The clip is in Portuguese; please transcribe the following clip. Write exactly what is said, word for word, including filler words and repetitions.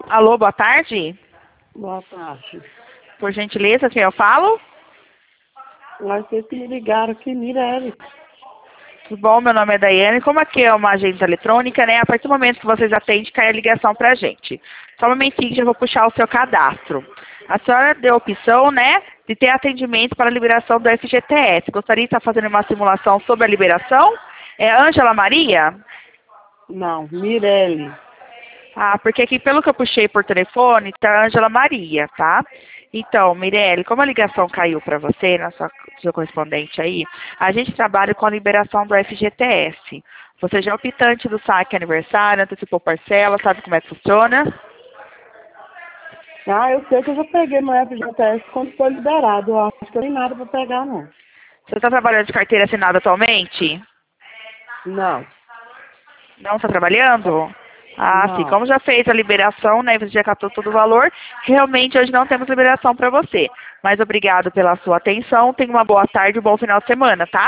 Alô, boa tarde. Boa tarde. Por gentileza, quem eu falo? Vocês que me ligaram aqui, Mirelle. Tudo bom? Meu nome é Daiane. Como aqui é uma agência eletrônica, né? A partir do momento que vocês atendem, cai a ligação pra gente. Só um momentinho que eu vou puxar o seu cadastro. A senhora deu a opção, né, de ter atendimento para a liberação do F G T S. Gostaria de estar fazendo uma simulação sobre a liberação? É Ângela Maria? Não, Mirelle. Ah, porque aqui, pelo que eu puxei por telefone, tá Ângela Maria, tá? Então, Mirelle, como a ligação caiu para você, na sua, sua correspondente aí, a gente trabalha com a liberação do F G T S. Você já é optante do saque aniversário, antecipou parcela, sabe como é que funciona? Ah, eu sei que eu já peguei meu F G T S quando foi liberado. Eu acho que não tem nada para pegar, não. Você está trabalhando de carteira assinada atualmente? Não, Não está trabalhando? Ah, sim. não. Como já fez a liberação, né? Você já captou todo o valor. Realmente hoje não temos liberação para você. Mas obrigado pela sua atenção. Tenha uma boa tarde e um bom final de semana, tá?